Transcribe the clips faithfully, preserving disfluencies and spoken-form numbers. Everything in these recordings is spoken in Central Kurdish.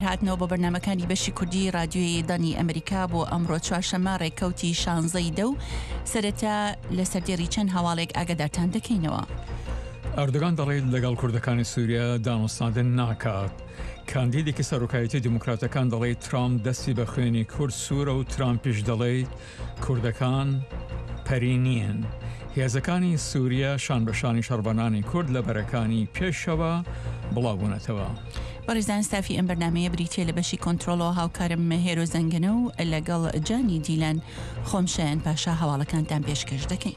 هاتنەوە بۆ بەرنامەکانی بەشی کوردی رادیۆی دانی ئەمریکا بۆ ئەمڕۆ چوارشەممە ڕێککەوتی شانزەی دە و سەرەتا لە سەردێڕی چەند هەواڵێک ئاگادارتان دەکەینەوە. ئەردۆغان دەڵێت لەگەڵ کوردەکانی سووریا دانوستاندن ناکات. کاندیدێکی سەرۆکایەتی دیموکراتەکان دەڵێت ترامپ دەستی بە خوێنی کورد سوورە و ترامپیش دەڵێت کوردەکان پەری نیەن. هێزەکانی سووریا شانبەشانی شەڕبەنانی کورد لە بەرەکانی پێشەوە بڵاوبوونەتەوە. بەڕێزان ستافی ئەم بەرنامەیە بریتیە لە بەشی کۆنتڕۆڵەوە هاوکارم هێرۆ زەنگەنە و لەگەڵ جانی دیلان خۆمشایەن پاشا هەواڵەکانتان پێشکەش دەکەین.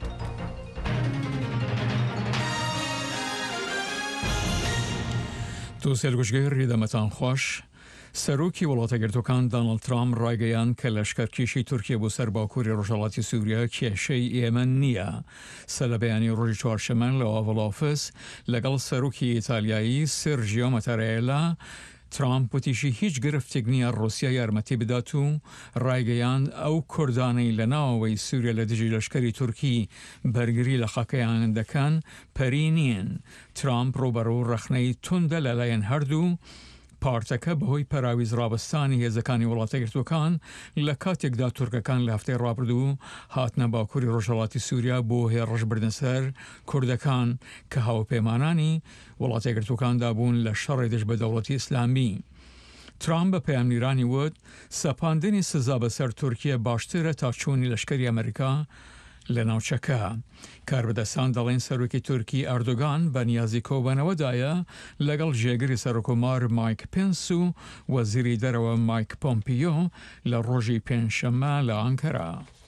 تو سێرگوشگەی ڕێدەمەتان خۆش. سەرۆکی وڵاتەگرتوەکان دانەڵد ترامپ ڕایگەیان کە لەشکەرکێشی تورکیا بۆ سەر باکووری ڕۆژهەڵاتی سووریا کێشەی ئێمە نییە. سە لە بەیانی ڕۆژی چوارشەممە لە ئۆڤڵ ئۆفیس لەگەڵ سەرۆکی ئیتالیایی سێرژیۆ مەتارێلا ترامپ وتیشی هیچ گرفتێک نییە ڕۆسیا یارمەتی بدات و ڕایگەیان ئەو کوردانەی لە ناوەوەی سووریا لە دژی لەشکەری تورکی بەرگری لە خەکەیان دەکەن پەری نیەن. ترامپ ڕۆبەرە و ڕەخنەی توندە لەلایەن هەردوو پارتەکە بەهۆی پەراویز ڕابستانی هێزەکانی وڵاتەگرتوەکان لە کاتێکدا تورکەکان لە هەفتەی ڕابردوو هاتنە باکووری ڕۆژهەڵاتی سووریا بۆ هێڕەشبردن سەر کوردەکان کە هاوپەیمانانی وڵاتەگرتوەکاندا بوون لە شەڕی دژ بە دەوڵەتی ئیسلامی. ترامپ بە پەیامنیرانی وت سەپاندنی سزا بەسەر تورکیە باشترە تا چوونی لەشکەری ئەمریکا لە ناوچەکە. کاربەدەستان دەڵێن سەرۆکی تورکی ئەردۆغان بە نیازی کۆبەنەوەدایە لەگەڵ ژێگری سەرۆکۆمار مایک پێنس و وەزیری دەرەوە مایک پۆمپیۆ لە ڕۆژی پێنجشەممە لە ئەنکەرا.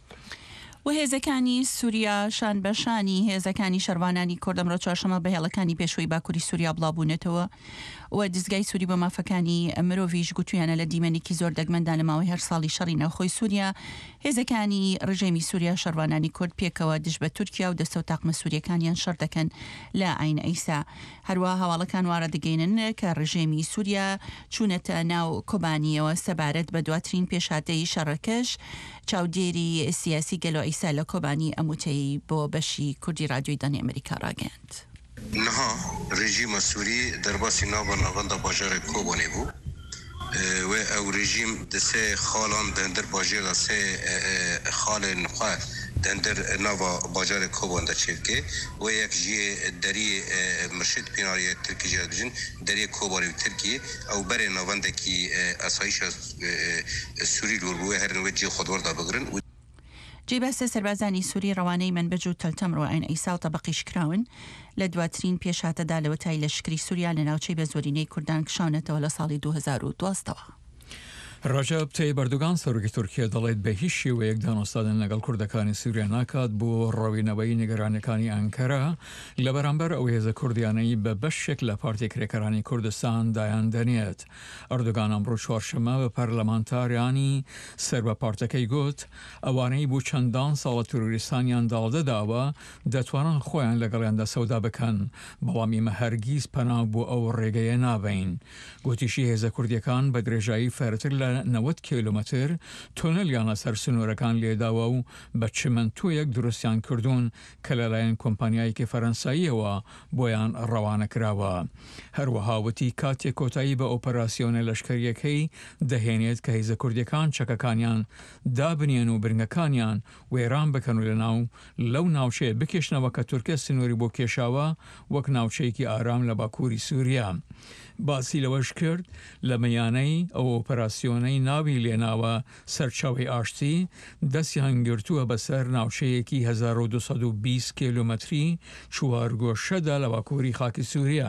و هێزەکانی سووریا شان بەشانی هێزەکانی شەروانانی کورد ئەمڕۆ چوارشەممە بەهێڵەکانی پێشوەی باکووری سووریا بڵاوبوونێتەوە و دزگای سووری بە مافەکانی مرۆڤیش گوتویانە لە دیمەنێکی زۆر دەگمەندا لە ماوەی هەر ساڵی شەڕی ناوخۆی سووریا هێزەکانی ڕژێمی سووریا شەروانانی کورد پێکەوە دژ بە تورکیا و دەستە و تاقمە سووریەکانیان شەڕ دەکەن لە ئاین ئەیسا. هەروە هەواڵەکان وارە دەگەینن کە ڕژێمی سووریا چوونەتە ناو کۆبانیەوە سەبارەت بە دواترین پێشاتەی شەڕەکەش چاودێری سیاسی گەلۆ ئەیسا لە کۆبانی ئەموتەی بۆ بەشی کوردی رادیۆی دانی ئەمریکا ڕاگەاند. نها رژیم سوری درباسی ناوبرناوەندا باژارێک کۆبانێ بوو و ئەو رژیم دەسێ خاڵان دەندەر باژێرە سێ خاڵێن خوا دەندەر ناوا باژارێک کۆباندا چێبکێ و یەک ژێ دەری مرشد پێناریە ترکی جێ بژن دەریە کۆباری ترکی ئەو بەرێ ناوەندێکی ئاسایشە سووری لور بووە هەرنوێ جێ خۆدوەردا بگرن. جێبەستە سەربازانی سووری ڕەوانەی منبەج و تەلتەمڕ و ئاین ئەیسا و تەبەقیش کراون لە دواترین پێشاتەدا لەوەتای لەشکری سووریا لە ناوچەی بە زۆرینەی کوردان کشانێتەوە لە ساڵی دوو هەزار و دوازدەوە. ڕەجەب تەیب ئەردۆغان سەرۆکی تورکیا دەڵێت بە هیچ شێوەیەک دانوستاندن لەگەڵ کوردەکانی سووریا ناکات بۆ ڕەوینەوەی نیگەرانەکانی ئەنکەرا لە بەرامبەر ئەو هێزە کوردیانەی بە بەشێک لە پارتی کرێکەرانی کوردستان دایان دەنێت. ئەردۆغان ئەمڕۆ چوارشەممە بە پەرلەمانتاریانی سەر بە پارتەکەی گوت ئەوانەی بوو چەندان ساڵە تۆریستانیان داڵدەداوە دەتوانن خۆیان لەگەڵیاندا سەودا بکەن، بەڵام ئێمە هەرگیز پەنا بۆ ئەو ڕێگەیە نابین. گوتیشی هێزە کوردیەکان بە درێژایی فەرتر لە نەوەت کیلومتر تۆنەلیانە سەر سنوورەکان لێداوە و بە چمەنتوویەک دروستیان کردوون کە لەلایەن کۆمپانیایەکی فەرەنساییەوە بۆیان ڕەوانە کراوە. هەروەها وتی کاتێک کۆتایی بە ئۆپەراسیۆنە لەشکریەکەی دەهێنێت کە هێزە کوردیەکان چەکەکانیان دابنێن و برنگەکانیان وێران بکەن و لەناو لەو ناوچەیە بکێشنەوە کە تورکیا سنووری بۆ کێشاوە وەک ناوچەیەکی ئارام لە باکووری سووریا. باسی لەوەش کرد لە مەیانەی ئەو ئۆپەراسیۆنەی ناوی لێناوە سەرچاوی ئاشتی دەستیان گرتووە بەسەر ناوچەیەکی هەزار و دووسەد و بیست کیلومەتری چوارگۆشەدا لە باکووری خاکی سووریا.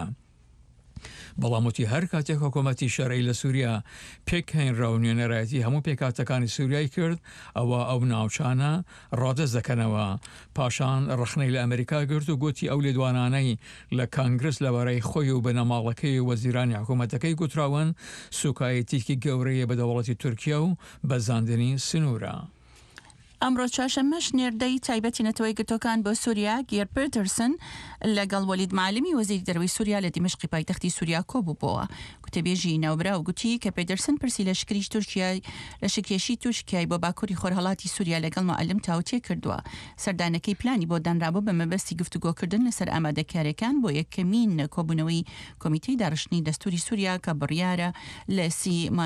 بەڵام وتی هەر کاتێک حکوومەتی شەرعی لە سووریا پێکهێنرا و نوێنەرایەتی هەموو پێکاتەکانی سووریای کرد ئەوە ئەو ناوچانە ڕادەست دەکەنەوە. پاشان ڕخنەی لە ئەمریکا گرت و گوتی ئەو لێدوانانەی لە کانگرس لەبارەی خۆی و بەنەماڵەکەی وەزیرانی حکوومەتەکەی گوتراون سوکایەتێکی گەورەیە بە دەوڵەتی تورکیا و بەزاندنی سنوورە. ئەمڕۆ چاشەمەش نێردەی تایبەتی نەتەوەی گرتوەکان بۆ سووریا گێر پێترسن لەگەڵ وەلید معلمی وەزیری دەرەوەی سووریا لە دیمەشقی پایتەختی سووریا کۆبووبەوە. گوتەبێژی ناوبرا و گوتی کە پێدەرسن پرسی لە شکریش تورکیای لە شکێشی تووشکای بۆ باکووری خۆرهەڵاتی سووریا لەگەڵ معلم تاوتێ کردووە. سەردانەکەی پلانی بۆ دانرابوو بە مەبەستی گفتوگۆکردن لەسەر ئامادەکاریەکان بۆ یەکەمین کۆبوونەوەی کۆمیتەی داڕشتنی دەستوری سووریا کە بڕیارە لە سی